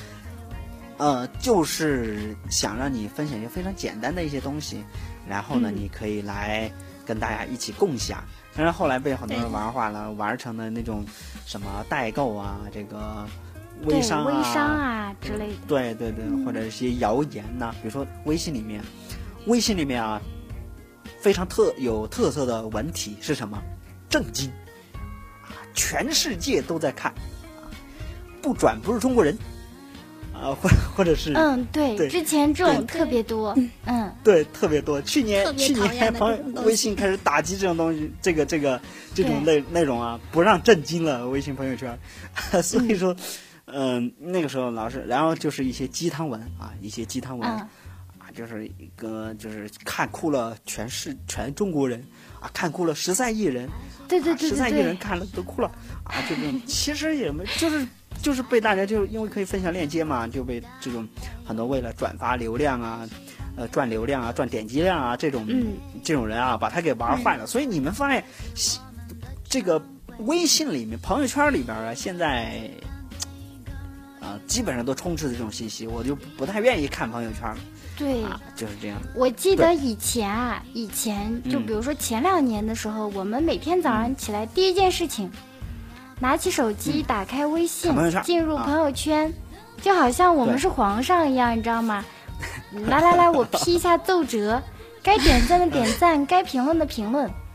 就是想让你分享一些非常简单的一些东西。然后呢，你可以来跟大家一起共享。但是后来被很多人玩坏了，玩成了那种什么代购啊，这个微商啊之类的。 对，或者一些谣言呐，比如说微信里面啊，非常有特色的文体是什么？震惊啊，全世界都在看啊，不转不是中国人。或者是对，之前这种特别多， 对，特别多。去年微信开始打击这种东西，这种内容啊，不让震惊了微信朋友圈，所以说，那个时候老是，然后就是一些鸡汤文啊，就是一个就是看哭了全中国人啊，看哭了13亿人， 对 ，13亿人看了都哭了啊，这种其实也没就是被大家就因为可以分享链接嘛，就被这种很多为了转发流量啊，赚流量啊，赚点击量啊，这种人啊，把他给玩坏了。所以你们发现这个微信里面、朋友圈里边啊，现在基本上都充斥着这种信息，我就不太愿意看朋友圈了。 对， 就是这样。 我记得以前就比如说前2年的时候，我们每天早上起来第一件事情。拿起手机，打开微信，进入朋友圈，就好像我们是皇上一样，你知道吗？来，我批一下奏折，该点赞的点赞，该评论的评论。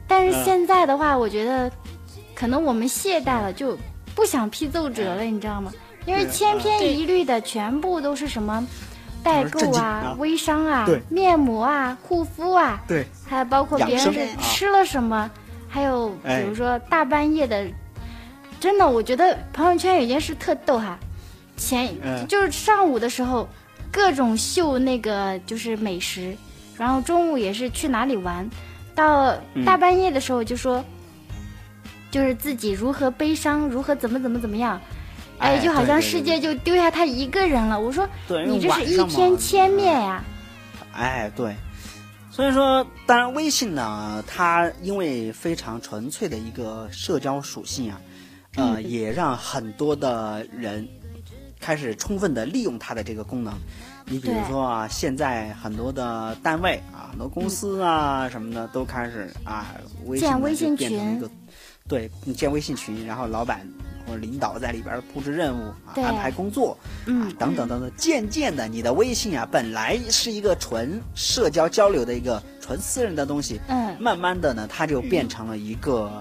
但是现在的话，我觉得可能我们懈怠了，就不想批奏折了，你知道吗？因为千篇一律的全部都是什么代购啊、微商啊、面膜啊、护肤啊， 对， 还有包括别人是吃了什么，还有比如说大半夜的，真的，我觉得朋友圈有件事特逗哈，就是上午的时候各种秀那个就是美食，然后中午也是去哪里玩，到大半夜的时候就说，就是自己如何悲伤，如何怎么样。哎，就好像世界就丢下他一个人了。我说，你这是一天千面呀。 哎，对。所以说，当然微信呢，它因为非常纯粹的一个社交属性啊，也让很多的人开始充分的利用它的这个功能。你比如说啊，现在很多的单位啊，很多公司啊什么的都开始啊， 建微信群， 对，你建微信群，然后老板或者领导在里边布置任务啊，安排工作啊，等等等等。渐渐的，你的微信啊，本来是一个纯社交交流的一个纯私人的东西，慢慢的呢，它就变成了一个，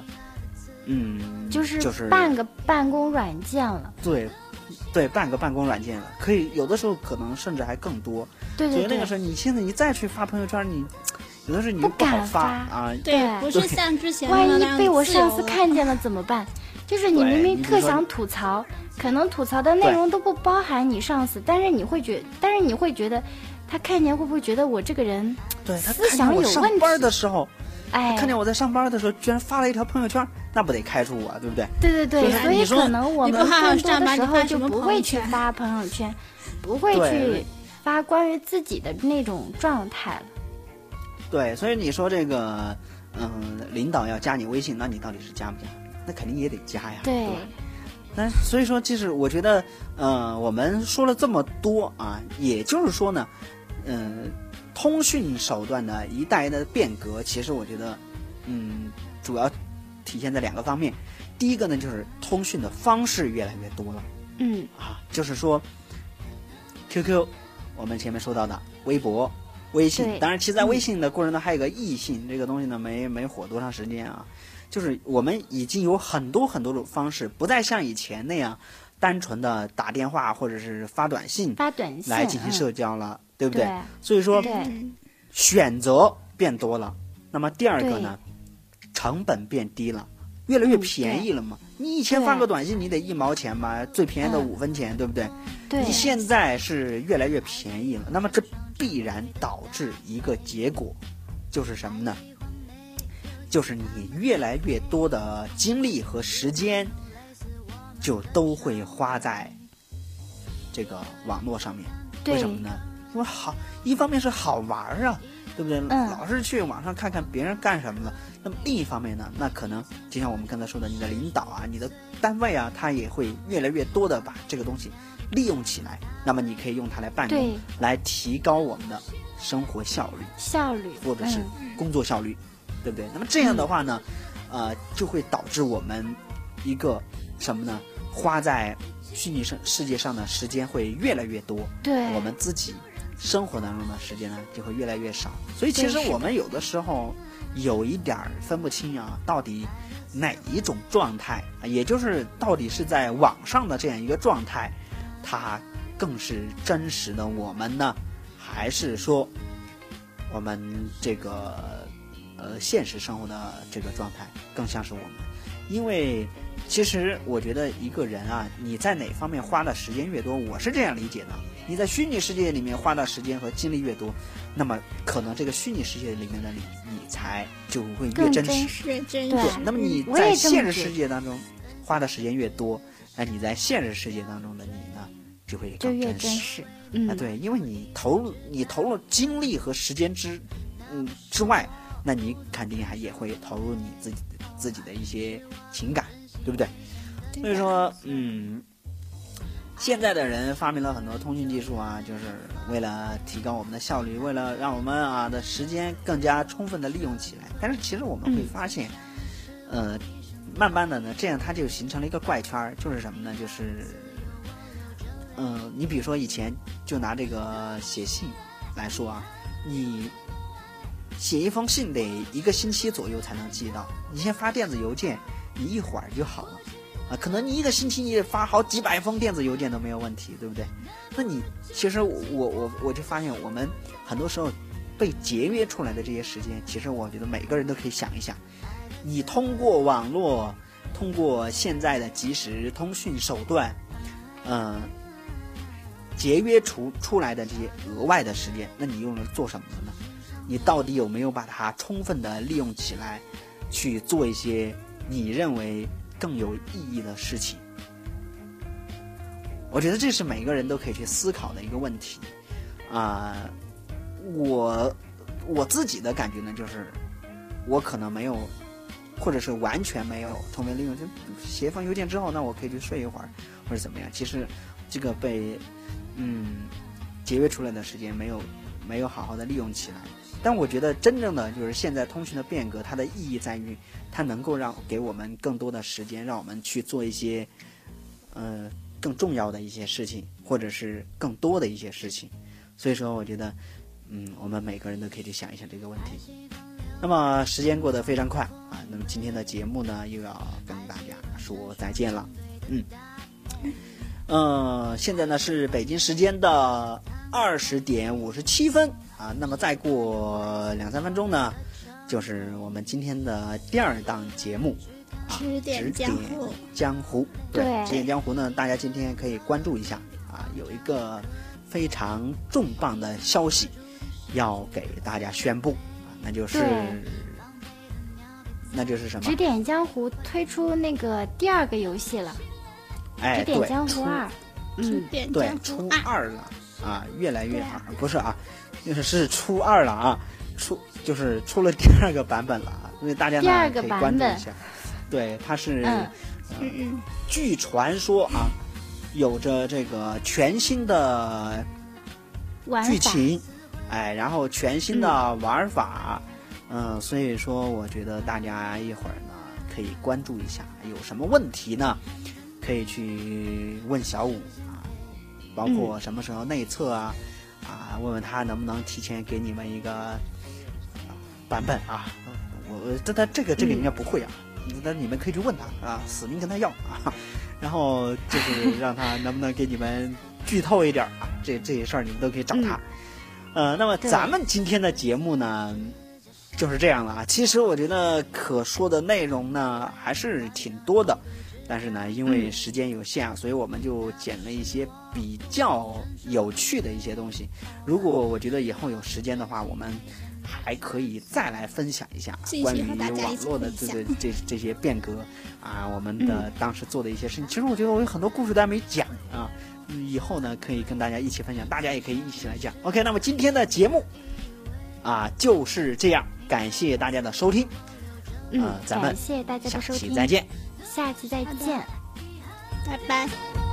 就是半个办公软件了。 对，半个办公软件了，可以有的时候可能甚至还更多。 对， 所以那个时候，你现在你再去发朋友圈，你有的时候你不好发啊。 对，不是像之前万一被我上司看见了怎么办？就是你明明特想吐槽，可能吐槽的内容都不包含你上司，但是你会觉得，他看见会不会觉得我这个人思想有问题？ 上班的时候，看见我在上班的时候居然发了一条朋友圈，那不得开除我，对不对？ 对，所以可能我们更多的时候就不会去发朋友圈，不会去发关于自己的那种状态了。 对，所以你说这个，领导要加你微信，那你到底是加不加？那肯定也得加呀。 对。 那所以说，其实我觉得，我们说了这么多啊，也就是说呢，通讯手段的一代的变革，其实我觉得，主要体现在两个方面。第一个呢，就是通讯的方式越来越多了。就是说 ，QQ， 我们前面说到的微博、微信，当然，其实在微信的过程中还有个易信，这个东西呢没火多长时间啊。就是我们已经有很多种方式，不再像以前那样单纯的打电话或者是发短信来进行社交了，对不对？所以说选择变多了。那么第二个呢，成本变低了，越来越便宜了嘛。你以前发个短信你得1毛钱嘛，最便宜的5分钱，对不对？你现在是越来越便宜了，那么这必然导致一个结果，就是什么呢？就是你越来越多的精力和时间，就都会花在这个网络上面。为什么呢？因为好，一方面是好玩啊，对不对？老是去网上看看别人干什么了。那么另一方面呢，那可能就像我们刚才说的，你的领导啊，你的单位啊，他也会越来越多的把这个东西利用起来。那么你可以用它来办公，来提高我们的生活效率，或者是工作效率。对不对？那么这样的话呢，就会导致我们一个什么呢？花在虚拟世界上的时间会越来越多，我们自己生活当中的时间呢就会越来越少。所以其实我们有的时候有一点分不清啊，到底哪一种状态，也就是到底是在网上的这样一个状态，它更是真实的我们呢，还是说我们这个现实生活的这个状态更像是我们？因为其实我觉得一个人啊，你在哪方面花的时间越多，我是这样理解的，你在虚拟世界里面花的时间和精力越多，那么可能这个虚拟世界里面的你才就会越真实。 对， 那么你在现实世界当中花的时间越多，那你在现实世界当中的你呢就会更越真实。 对，因为你投入精力和时间之外，那你肯定也会投入你自己的一些情感，对不对？所以说，现在的人发明了很多通讯技术啊，就是为了提高我们的效率，为了让我们的时间更加充分的利用起来。但是其实我们会发现，慢慢的呢，这样它就形成了一个怪圈，就是什么呢？就是，你比如说以前就拿这个写信来说啊，你写一封信得1个星期左右才能寄到，你先发电子邮件，你一会儿就好了啊。可能你1个星期你也发好几百封电子邮件都没有问题，对不对？那你其实我就发现我们很多时候被节约出来的这些时间，其实我觉得每个人都可以想一想，你通过网络，通过现在的即时通讯手段，节约出来的这些额外的时间，那你用来做什么了呢？你到底有没有把它充分的利用起来，去做一些你认为更有意义的事情？我觉得这是每个人都可以去思考的一个问题啊。我自己的感觉呢，就是我可能没有，或者是完全没有充分利用，就写一封邮件之后，那我可以去睡一会儿，或者怎么样。其实这个被节约出来的时间没有好好的利用起来。但我觉得真正的就是现在通讯的变革，它的意义在于它能够给我们更多的时间，让我们去做一些更重要的一些事情，或者是更多的一些事情。所以说我觉得我们每个人都可以去想一想这个问题。那么时间过得非常快啊，那么今天的节目呢又要跟大家说再见了。现在呢是北京时间的20点57分啊，那么再过2-3分钟呢，就是我们今天的第2档节目指点江湖。对，指点江湖呢，大家今天可以关注一下啊，有一个非常重磅的消息要给大家宣布啊，那就是什么？ 指点江湖推出那个第2个游戏了。指点江湖2， 对，出2了啊，越来越好，不是啊，是出2了啊，出了第2个版本了啊，因为大家呢可以关注一下。对，它是据传说啊，有着这个全新的剧情，然后全新的玩法，所以说我觉得大家一会儿呢可以关注一下，有什么问题呢？可以去问小五啊，包括什么时候内测啊，问问他能不能提前给你们一个版本啊。这个应该不会啊，但你们可以去问他啊，死命跟他要啊，然后就是让他能不能给你们剧透一点啊，这些事儿你们都可以找他。那么咱们今天的节目呢就是这样了啊。其实我觉得可说的内容呢还是挺多的。但是呢，因为时间有限啊，所以我们就捡了一些比较有趣的一些东西。如果我觉得以后有时间的话，我们还可以再来分享一下关于网络的这些变革啊，我们的当时做的一些事情。其实我觉得我有很多故事大家没讲啊，以后呢可以跟大家一起分享，大家也可以一起来讲。OK， 那么今天的节目啊就是这样，感谢大家的收听。咱们感谢大家的收听， 下期再见。 下期再见， 拜拜。